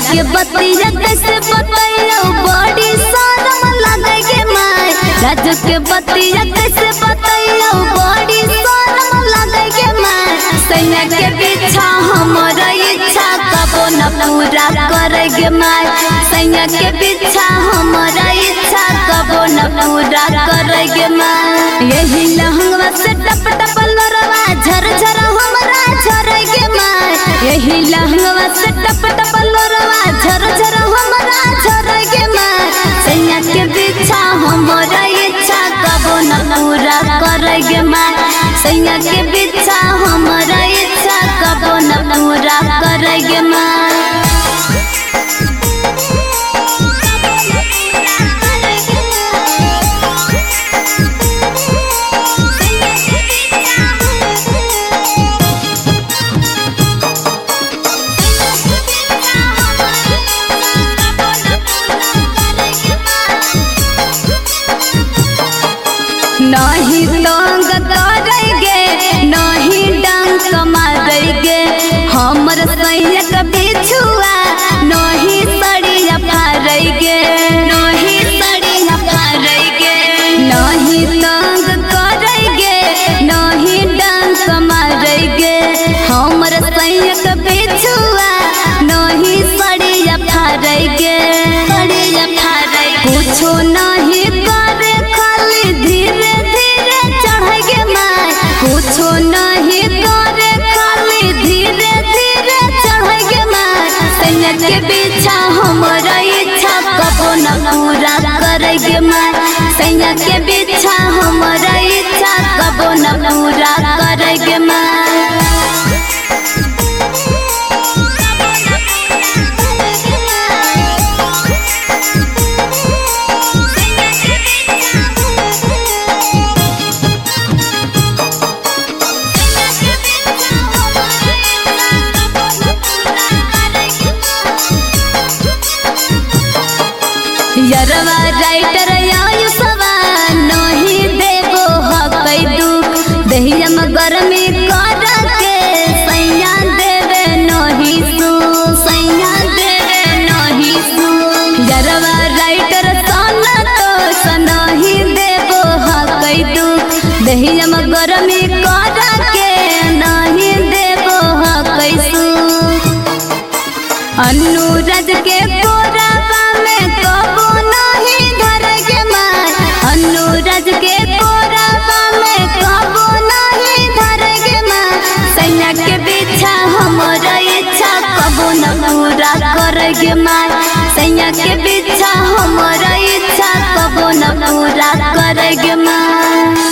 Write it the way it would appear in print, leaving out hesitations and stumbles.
के बतिया कैसे बतैयो बड़ी शरम लगे गे माय। राजू के बतिया कैसे बतैयो बड़ी शरम लगे गे माय। सैया के पीछा हमारा इच्छा कबो न पूरा करेगे माय। सैया के पीछा हमारा इच्छा कबो न पूरा करेगे माय। यही लहंगवा से टप टप लोरवा झर झर हमरा झरेगे माय। यही लहंगवा से टप टप लोरवा झर झर हमरा झरेगे माय। सैया के पीछा हमारा इच्छा कबो न पूरा करेगे माय। सैया के पीछा हमारा इच्छा कबो न पूरा करेगे माय। नहीं तंग करेगे नहीं डंक मारेगे हमर सैया के बिछुआ नहीं सड़िया फारेगे। नहीं सड़िया फारेगे नहीं तंग करेगे नहीं डंक मारेगे हमर सैया के बिछुआ नहीं सड़िया फारेगे। सड़िया फारेगे कुछो नहीं करे खाली धीरे धीरे चढ़ेगे माय। कुछो नहीं करे खाली धीरे धीरे चढ़ेगे माय। सैया के पीछा हमारा इच्छा कबो न पूरा करेगे माय। सैया के पीछा हमारा इच्छा कबो न पूरा करेगे माय। यरवा राइटर आयुषवा नहीं देबो हकै दुख दहिया में गर्मी कर के सैया देवे नहीं सु। सैया देवे नहीं सु यरवा राइटर सोना तो नहीं देबो हकै दुख दहिया में गर्मी कर के नहीं देबो हकै सु। अनुराज के कोराबा में कबो नहीं धरेगे माय। अनुराज के कोराबा में कबो नहीं धरेगे माय। सैया के पीछा हमारा इच्छा कबो न पूरा करेगे माय। सैया के पीछा हमारा इच्छा कबो न पूरा करेगे माय।